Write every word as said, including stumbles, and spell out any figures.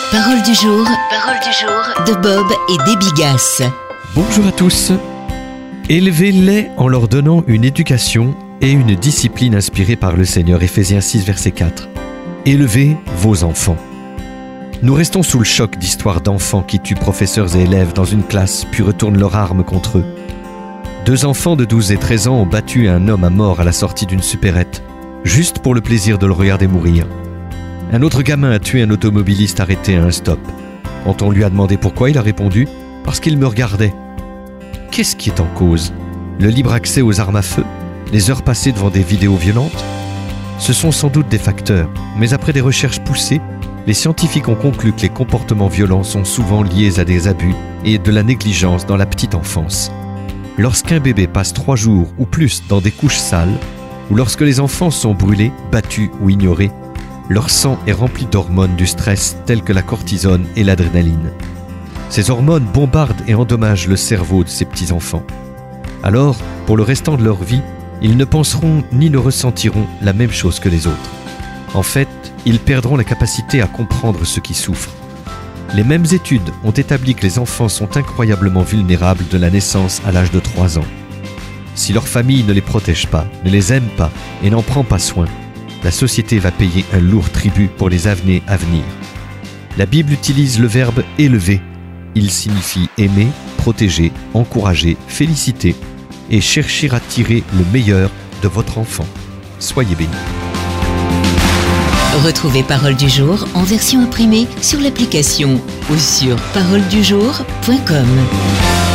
Parole du jour, parole du jour de Bob et Debbie Gass. Bonjour à tous. Élevez-les en leur donnant une éducation et une discipline inspirée par le Seigneur. Éphésiens six, verset quatre. Élevez vos enfants. Nous restons sous le choc d'histoires d'enfants qui tuent professeurs et élèves dans une classe puis retournent leurs armes contre eux. Deux enfants de douze et treize ans ont battu un homme à mort à la sortie d'une supérette, juste pour le plaisir de le regarder mourir. Un autre gamin a tué un automobiliste arrêté à un stop. Quand on lui a demandé pourquoi, il a répondu « Parce qu'il me regardait ». Qu'est-ce qui est en cause ? Le libre accès aux armes à feu ? Les heures passées devant des vidéos violentes ? Ce sont sans doute des facteurs, mais après des recherches poussées, les scientifiques ont conclu que les comportements violents sont souvent liés à des abus et de la négligence dans la petite enfance. Lorsqu'un bébé passe trois jours ou plus dans des couches sales, ou lorsque les enfants sont brûlés, battus ou ignorés, leur sang est rempli d'hormones du stress telles que la cortisone et l'adrénaline. Ces hormones bombardent et endommagent le cerveau de ces petits-enfants. Alors, pour le restant de leur vie, ils ne penseront ni ne ressentiront la même chose que les autres. En fait, ils perdront la capacité à comprendre ceux qui souffrent. Les mêmes études ont établi que les enfants sont incroyablement vulnérables de la naissance à l'âge de trois ans. Si leur famille ne les protège pas, ne les aime pas et n'en prend pas soin, la société va payer un lourd tribut pour les années à venir. La Bible utilise le verbe « élever ». Il signifie aimer, protéger, encourager, féliciter et chercher à tirer le meilleur de votre enfant. Soyez bénis. Retrouvez Parole du jour en version imprimée sur l'application ou sur parole du jour point com.